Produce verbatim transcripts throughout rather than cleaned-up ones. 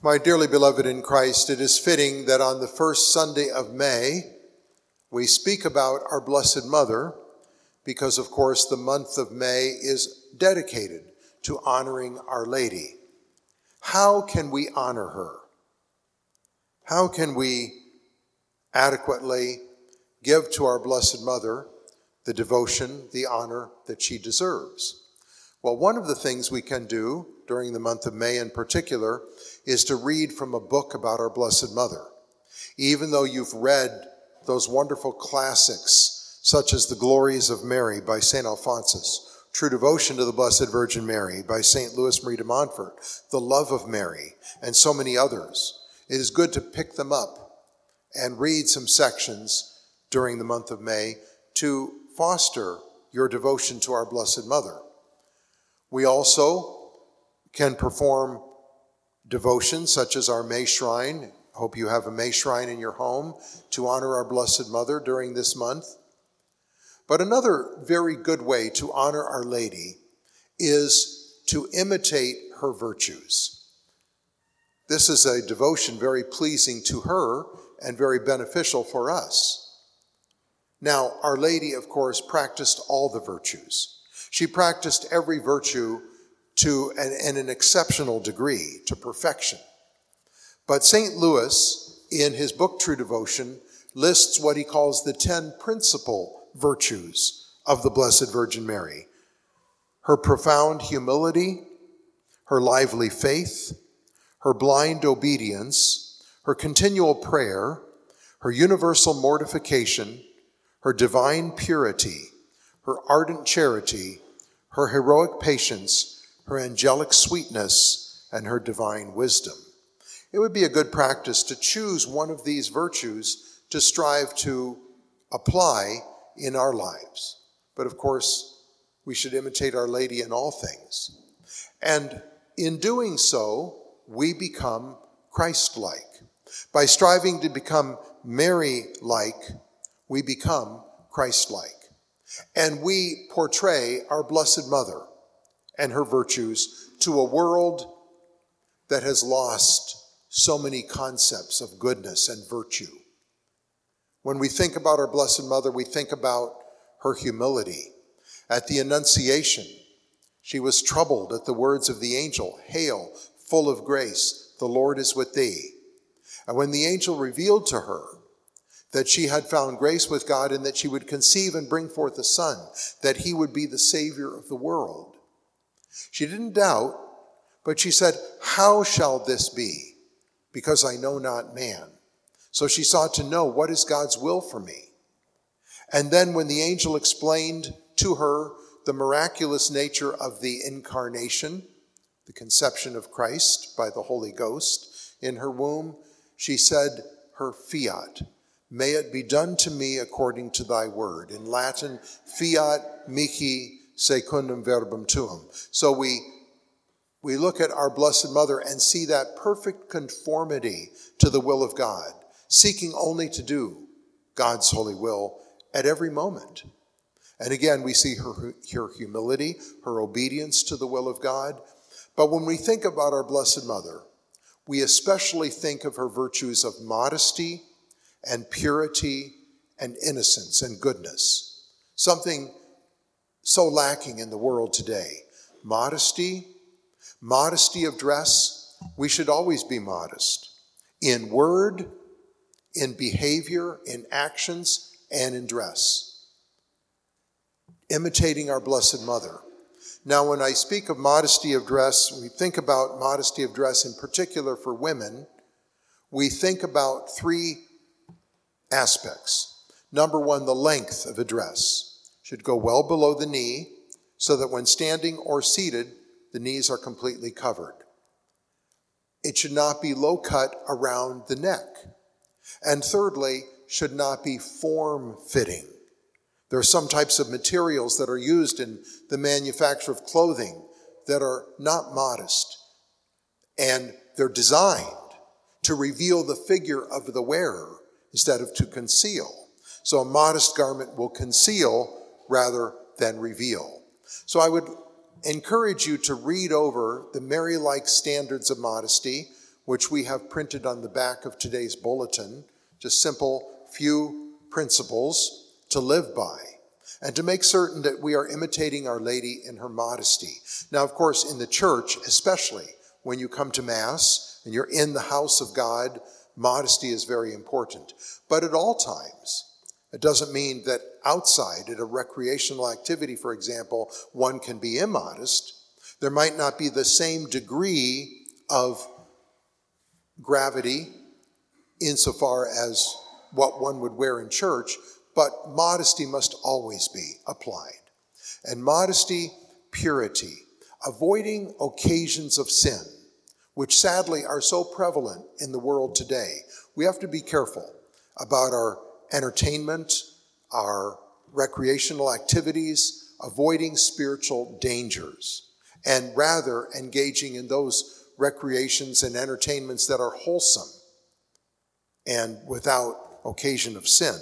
My dearly beloved in Christ, it is fitting that on the first Sunday of May, we speak about our Blessed Mother, because of course the month of May is dedicated to honoring Our Lady. How can we honor her? How can we adequately give to our Blessed Mother the devotion, the honor that she deserves? Well, one of the things we can do during the month of May in particular is to read from a book about our Blessed Mother. Even though you've read those wonderful classics such as The Glories of Mary by Saint Alphonsus, True Devotion to the Blessed Virgin Mary by Saint Louis Marie de Montfort, The Love of Mary, and so many others, it is good to pick them up and read some sections during the month of May to foster your devotion to our Blessed Mother. We also can perform devotions such as our May Shrine. Hope you have a May Shrine in your home to honor our Blessed Mother during this month. But another very good way to honor Our Lady is to imitate her virtues. This is a devotion very pleasing to her and very beneficial for us. Now, Our Lady, of course, practiced all the virtues. She practiced every virtue to an, an, an exceptional degree, to perfection. But Saint Louis, in his book True Devotion, lists what he calls the ten principal virtues of the Blessed Virgin Mary. Her profound humility, her lively faith, her blind obedience, her continual prayer, her universal mortification, her divine purity, her ardent charity, her heroic patience, her angelic sweetness, and her divine wisdom. It would be a good practice to choose one of these virtues to strive to apply in our lives. But of course, we should imitate Our Lady in all things. And in doing so, we become Christ-like. By striving to become Mary-like, we become Christ-like. And we portray our Blessed Mother and her virtues to a world that has lost so many concepts of goodness and virtue. When we think about our Blessed Mother, we think about her humility. At the Annunciation, she was troubled at the words of the angel, "Hail, full of grace, the Lord is with thee." And when the angel revealed to her that she had found grace with God and that she would conceive and bring forth a son, that he would be the Savior of the world, she didn't doubt, but she said, "How shall this be? Because I know not man." So she sought to know, what is God's will for me? And then when the angel explained to her the miraculous nature of the incarnation, the conception of Christ by the Holy Ghost in her womb, she said her fiat, "May it be done to me according to thy word." In Latin, fiat mihi secundum verbum tuum. So we We look at our Blessed Mother and see that perfect conformity to the will of God, seeking only to do God's holy will at every moment. And again, we see her, her humility, her obedience to the will of God. But when we think about our Blessed Mother, we especially think of her virtues of modesty and purity and innocence and goodness, something so lacking in the world today. Modesty, Modesty of dress. We should always be modest in word, in behavior, in actions, and in dress. Imitating our Blessed Mother. Now, when I speak of modesty of dress, we think about modesty of dress in particular for women. We think about three aspects. Number one, the length of a dress should go well below the knee so that when standing or seated, the knees are completely covered. It should not be low cut around the neck. And thirdly, should not be form-fitting. There are some types of materials that are used in the manufacture of clothing that are not modest. And they're designed to reveal the figure of the wearer instead of to conceal. So a modest garment will conceal rather than reveal. So I would encourage you to read over the Mary-like standards of modesty. which we have printed on the back of today's bulletin, just simple few principles to live by, and to make certain that we are imitating Our Lady in her modesty. Now, of course, in the church, especially when you come to Mass and you're in the house of God, modesty is very important. But at all times, it doesn't mean that outside at a recreational activity, for example, one can be immodest. There might not be the same degree of gravity insofar as what one would wear in church, but modesty must always be applied. And modesty, purity, avoiding occasions of sin, which sadly are so prevalent in the world today. We have to be careful about our entertainment, our recreational activities, avoiding spiritual dangers, and rather engaging in those recreations and entertainments that are wholesome and without occasion of sin.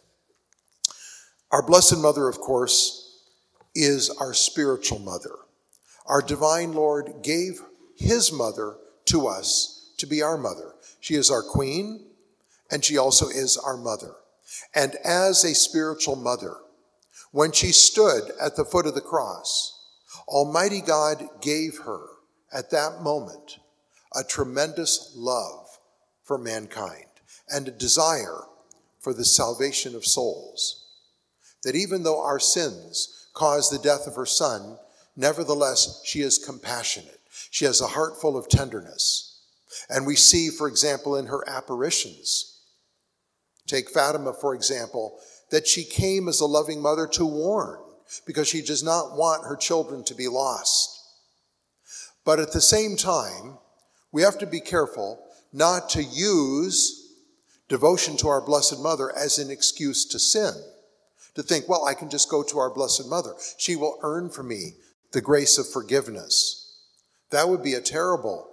Our Blessed Mother, of course, is our spiritual mother. Our divine Lord gave his mother to us to be our mother. She is our queen, and she also is our mother. And as a spiritual mother, when she stood at the foot of the cross, Almighty God gave her, at that moment, a tremendous love for mankind and a desire for the salvation of souls. That even though our sins caused the death of her Son, nevertheless, she is compassionate. She has a heart full of tenderness. And we see, for example, in her apparitions, take Fatima, for example, that she came as a loving mother to warn, because she does not want her children to be lost. But at the same time, we have to be careful not to use devotion to our Blessed Mother as an excuse to sin. To think, well, I can just go to our Blessed Mother. She will earn for me the grace of forgiveness. That would be a terrible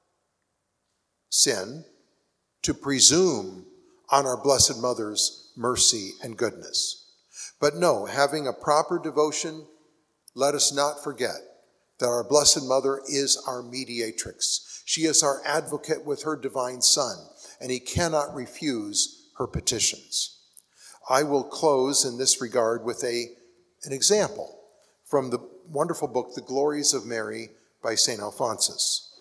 sin, to presume on our Blessed Mother's mercy and goodness. But no, having a proper devotion, let us not forget that our Blessed Mother is our mediatrix. She is our advocate with her divine Son, and he cannot refuse her petitions. I will close in this regard with a, an example from the wonderful book, The Glories of Mary by Saint Alphonsus.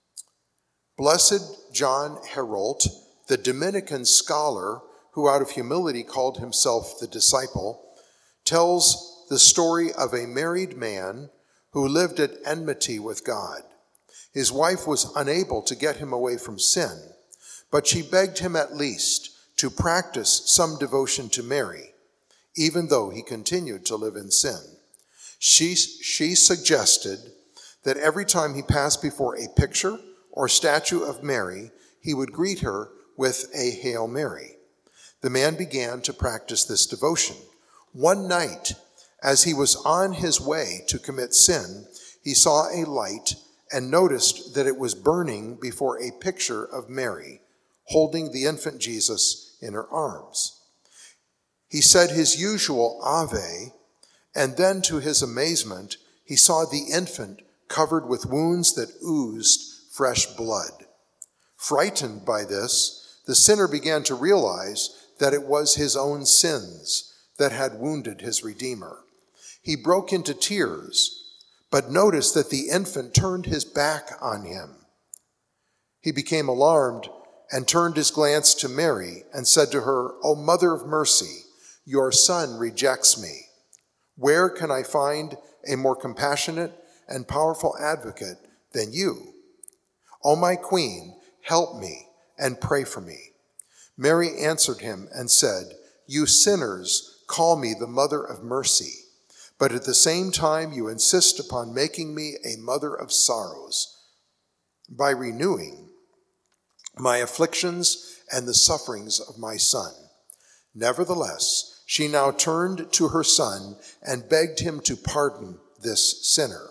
Blessed John Hérault, the Dominican scholar who out of humility called himself the disciple, tells the story of a married man who lived at enmity with God. His wife was unable to get him away from sin, but she begged him at least to practice some devotion to Mary, even though he continued to live in sin. She, she suggested that every time he passed before a picture or statue of Mary, he would greet her with a Hail Mary. The man began to practice this devotion. One night, as he was on his way to commit sin, he saw a light and noticed that it was burning before a picture of Mary, holding the infant Jesus in her arms. He said his usual Ave, and then to his amazement, he saw the infant covered with wounds that oozed fresh blood. Frightened by this, the sinner began to realize that it was his own sins that had wounded his Redeemer. He broke into tears, but noticed that the infant turned his back on him. He became alarmed and turned his glance to Mary and said to her, "O Mother of Mercy, your son rejects me. Where can I find a more compassionate and powerful advocate than you? O my Queen, help me and pray for me." Mary answered him and said, "You sinners call me the Mother of Mercy, but at the same time you insist upon making me a mother of sorrows by renewing my afflictions and the sufferings of my son." Nevertheless, she now turned to her son and begged him to pardon this sinner.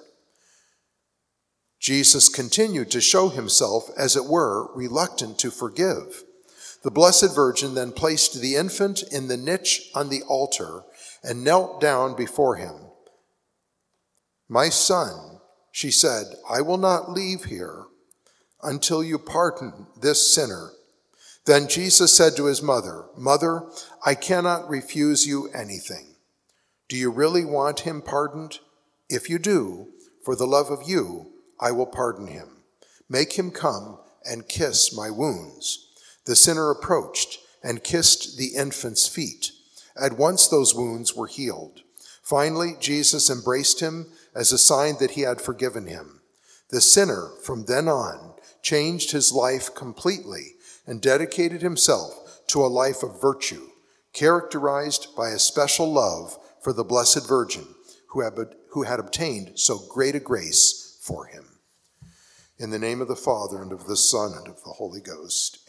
Jesus continued to show himself, as it were, reluctant to forgive. The Blessed Virgin then placed the infant in the niche on the altar and knelt down before him. "My son," she said, "I will not leave here until you pardon this sinner." Then Jesus said to his mother, "Mother, I cannot refuse you anything. Do you really want him pardoned? If you do, for the love of you, I will pardon him. Make him come and kiss my wounds." The sinner approached and kissed the infant's feet. At once those wounds were healed. Finally, Jesus embraced him as a sign that he had forgiven him. The sinner, from then on, changed his life completely and dedicated himself to a life of virtue, characterized by a special love for the Blessed Virgin, who had, who had obtained so great a grace for him. In the name of the Father, and of the Son, and of the Holy Ghost.